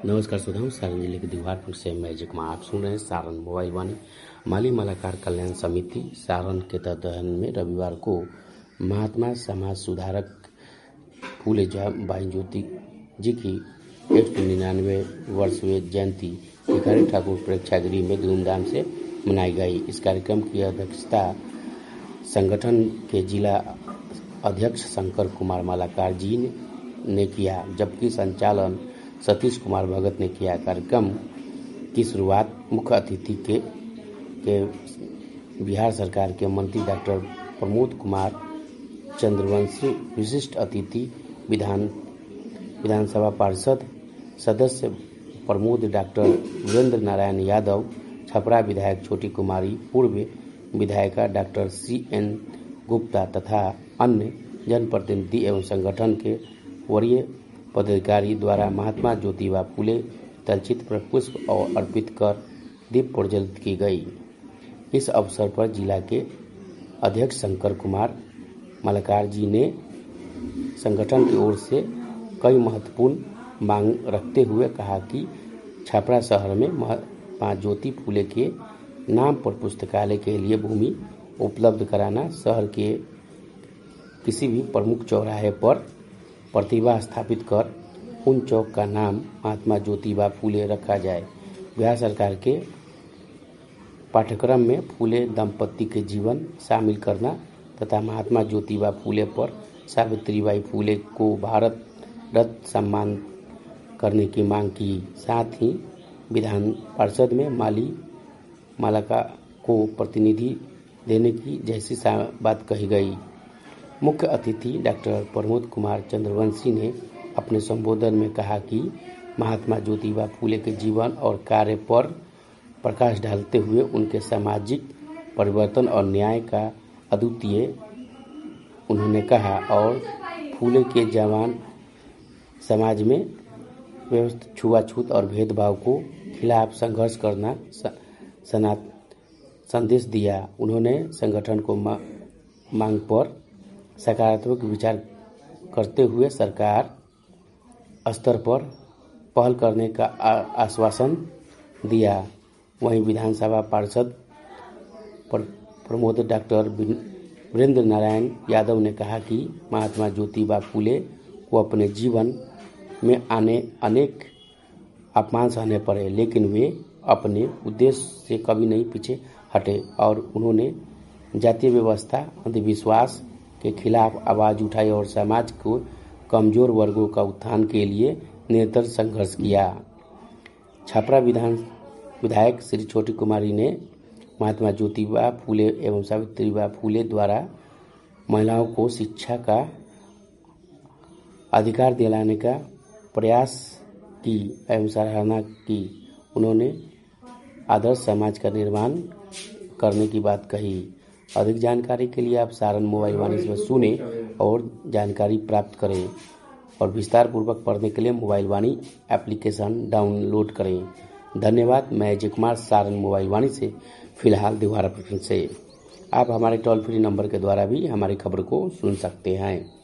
नमस्कार श्रोताओं, सारण जिले के दीवारपुर से मैं अजय कुमार। आप सुन रहे हैं सारण मोबाइल वाणी। माली मलाकार कल्याण समिति सारण के तत्वाधान में रविवार को महात्मा समाज सुधारक फूले बाई ज्योति जी की 199 वर्षवीय जयंती भिखारी ठाकुर प्रेक्षागृह में धूमधाम से मनाई गई। इस कार्यक्रम की अध्यक्षता संगठन के जिला अध्यक्ष शंकर कुमार मलाकार जी ने किया, जबकि संचालन सतीश कुमार भगत ने किया। कार्यक्रम की शुरुआत मुख्य अतिथि के बिहार सरकार के मंत्री डॉक्टर प्रमोद कुमार चंद्रवंशी, विशिष्ट अतिथि विधानसभा पार्षद सदस्य प्रमोद डॉक्टर वीरेंद्र नारायण यादव, छपरा विधायक छोटी कुमारी, पूर्व विधायिका डॉक्टर CN गुप्ता तथा अन्य जनप्रतिनिधि एवं संगठन के वरीय पदाधिकारी द्वारा महात्मा ज्योतिबा फूले तलचित्र पर पुष्प और अर्पित कर दीप प्रज्वलित की गई। इस अवसर पर जिला के अध्यक्ष शंकर कुमार मलाकार जी ने संगठन की ओर से कई महत्वपूर्ण मांग रखते हुए कहा कि छपरा शहर में महात्मा ज्योति फूले के नाम पर पुस्तकालय के लिए भूमि उपलब्ध कराना, शहर के किसी भी प्रमुख चौराहे पर प्रतिभा स्थापित कर उन चौक का नाम महात्मा ज्योतिबा फूले रखा जाए। बिहार सरकार के पाठ्यक्रम में फूले दंपति के जीवन शामिल करना तथा महात्मा ज्योतिबा फूले पर सावित्रीबाई फूले को भारत रत्न सम्मान करने की मांग की। साथ ही विधान पार्षद में मालिका को प्रतिनिधि देने की जैसी बात कही गई। मुख्य अतिथि डॉक्टर प्रमोद कुमार चंद्रवंशी ने अपने संबोधन में कहा कि महात्मा ज्योतिबा फूले के जीवन और कार्य पर प्रकाश डालते हुए उनके सामाजिक परिवर्तन और न्याय का अद्वितीय उन्होंने कहा और फूले के जवान समाज में व्यवस्थित छुआछूत और भेदभाव को खिलाफ संघर्ष करना संदेश दिया। उन्होंने संगठन को मांग पर सकारात्मक विचार करते हुए सरकार स्तर पर पहल करने का आश्वासन दिया। वहीं विधानसभा पार्षद प्रमोद डॉक्टर वीरेंद्र नारायण यादव ने कहा कि महात्मा ज्योतिबा फूले को अपने जीवन में अनेक अपमान सहने पड़े, लेकिन वे अपने उद्देश्य से कभी नहीं पीछे हटे और उन्होंने जातीय व्यवस्था, अंधविश्वास के खिलाफ आवाज उठाई और समाज को कमजोर वर्गों का उत्थान के लिए निरंतर संघर्ष किया। छपरा विधायक श्री छोटी कुमारी ने महात्मा ज्योतिबा फूले एवं सावित्रीबाई फूले द्वारा महिलाओं को शिक्षा का अधिकार दिलाने का प्रयास की एवं सराहना की। उन्होंने आदर्श समाज का निर्माण करने की बात कही। अधिक जानकारी के लिए आप सारण मोबाइल वाणी से सुने और जानकारी प्राप्त करें और विस्तार पूर्वक पढ़ने के लिए मोबाइल वाणी एप्लीकेशन डाउनलोड करें। धन्यवाद। मैं अजय कुमार, सारण मोबाइल वाणी से फिलहाल दीवारपुर से। आप हमारे टोल फ्री नंबर के द्वारा भी हमारी खबर को सुन सकते हैं।